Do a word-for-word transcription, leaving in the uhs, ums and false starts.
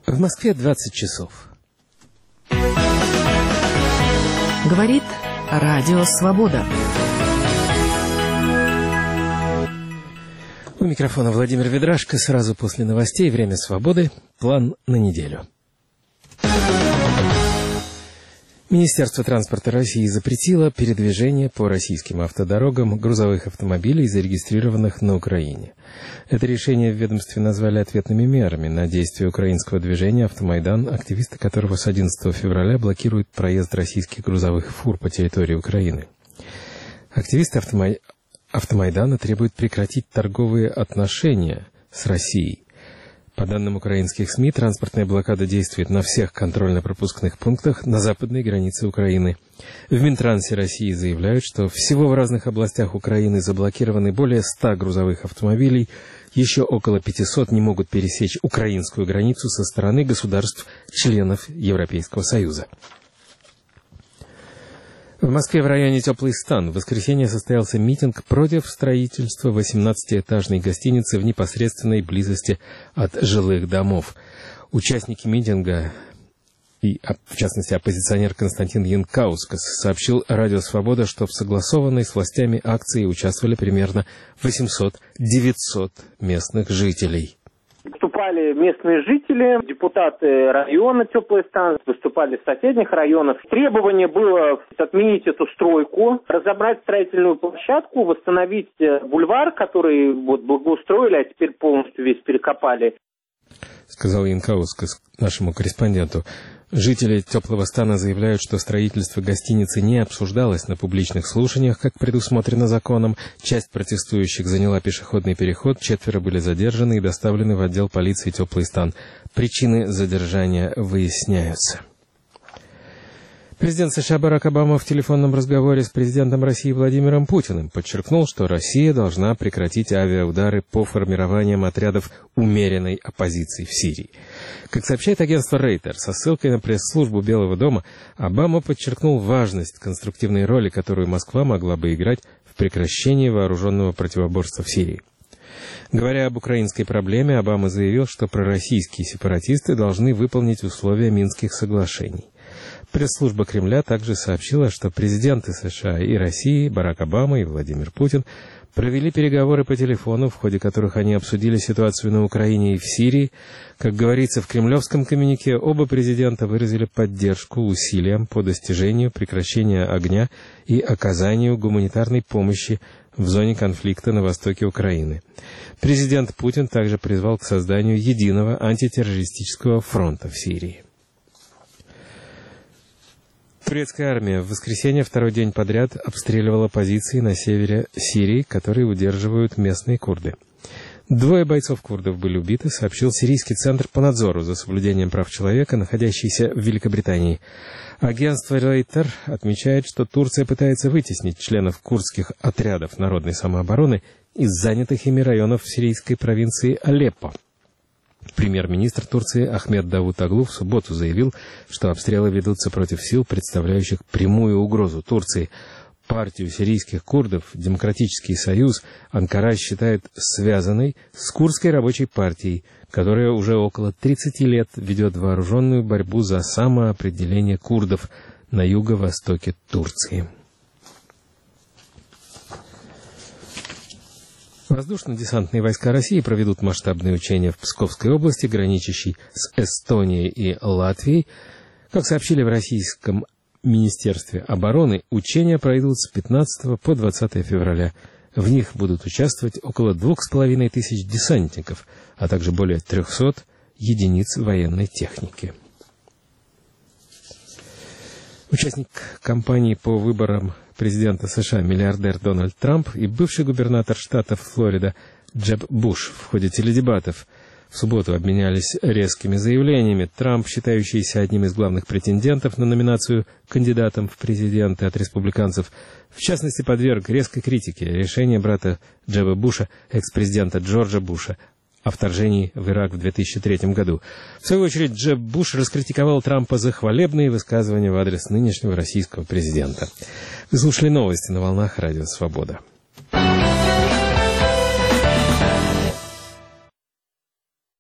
В Москве двадцать часов. Говорит Радио Свобода. У микрофона Владимир Ведрашко. Сразу после новостей «Время свободы». План на неделю. Министерство транспорта России запретило передвижение по российским автодорогам грузовых автомобилей, зарегистрированных на Украине. Это решение в ведомстве назвали ответными мерами на действия украинского движения «Автомайдан», активисты которого с одиннадцатого февраля блокируют проезд российских грузовых фур по территории Украины. Активисты автомай... «Автомайдана» требуют прекратить торговые отношения с Россией. По данным украинских СМИ, транспортная блокада действует на всех контрольно-пропускных пунктах на западной границе Украины. В Минтрансе России заявляют, что всего в разных областях Украины заблокированы более ста грузовых автомобилей, еще около пятисот не могут пересечь украинскую границу со стороны государств-членов Европейского Союза. В Москве в районе Теплый Стан в воскресенье состоялся митинг против строительства восемнадцатиэтажной гостиницы в непосредственной близости от жилых домов. Участники митинга, и в частности оппозиционер Константин Янкаускас, сообщил Радио Свобода, что в согласованной с властями акции участвовали примерно восемьсот-девятьсот местных жителей. Выступали местные жители, депутаты района Теплый Стан, выступали из соседних районов. Требование было отменить эту стройку, разобрать строительную площадку, восстановить бульвар, который вот благоустроили, а теперь полностью весь перекопали. Сказал Янкаускас нашему корреспонденту. Жители Теплого Стана заявляют, что строительство гостиницы не обсуждалось на публичных слушаниях, как предусмотрено законом. Часть протестующих заняла пешеходный переход, четверо были задержаны и доставлены в отдел полиции Теплый Стан. Причины задержания выясняются. Президент США Барак Обама в телефонном разговоре с президентом России Владимиром Путиным подчеркнул, что Россия должна прекратить авиаудары по формированиям отрядов умеренной оппозиции в Сирии. Как сообщает агентство Рейтер, со ссылкой на пресс-службу Белого дома, Обама подчеркнул важность конструктивной роли, которую Москва могла бы играть в прекращении вооруженного противоборства в Сирии. Говоря об украинской проблеме, Обама заявил, что пророссийские сепаратисты должны выполнить условия Минских соглашений. Пресс-служба Кремля также сообщила, что президенты США и России Барак Обама и Владимир Путин провели переговоры по телефону, в ходе которых они обсудили ситуацию на Украине и в Сирии. Как говорится в кремлевском коммюнике, оба президента выразили поддержку усилиям по достижению прекращения огня и оказанию гуманитарной помощи в зоне конфликта на востоке Украины. Президент Путин также призвал к созданию единого антитеррористического фронта в Сирии. Турецкая армия в воскресенье второй день подряд обстреливала позиции на севере Сирии, которые удерживают местные курды. Двое бойцов курдов были убиты, сообщил Сирийский центр по надзору за соблюдением прав человека, находящийся в Великобритании. Агентство Рейтер отмечает, что Турция пытается вытеснить членов курдских отрядов народной самообороны из занятых ими районов сирийской провинции Алеппо. Премьер-министр Турции Ахмед Давутоглу в субботу заявил, что обстрелы ведутся против сил, представляющих прямую угрозу Турции. Партию сирийских курдов «Демократический союз» Анкара считает связанной с Курдской рабочей партией, которая уже около тридцати лет ведет вооруженную борьбу за самоопределение курдов на юго-востоке Турции. Воздушно-десантные войска России проведут масштабные учения в Псковской области, граничащей с Эстонией и Латвией. Как сообщили в Российском Министерстве обороны, учения пройдут с пятнадцатого по двадцатое февраля. В них будут участвовать около двух с половиной тысяч десантников, а также более трехсот единиц военной техники. Участник кампании по выборам президента США миллиардер Дональд Трамп и бывший губернатор штата Флорида Джеб Буш в ходе теледебатов в субботу обменялись резкими заявлениями. Трамп, считающийся одним из главных претендентов на номинацию кандидатом в президенты от республиканцев, в частности, подверг резкой критике решение брата Джеба Буша, экс-президента Джорджа Буша, о вторжении в Ирак в две тысячи третьем году. В свою очередь, Джеб Буш раскритиковал Трампа за хвалебные высказывания в адрес нынешнего российского президента. Вы слушали новости на волнах Радио Свобода.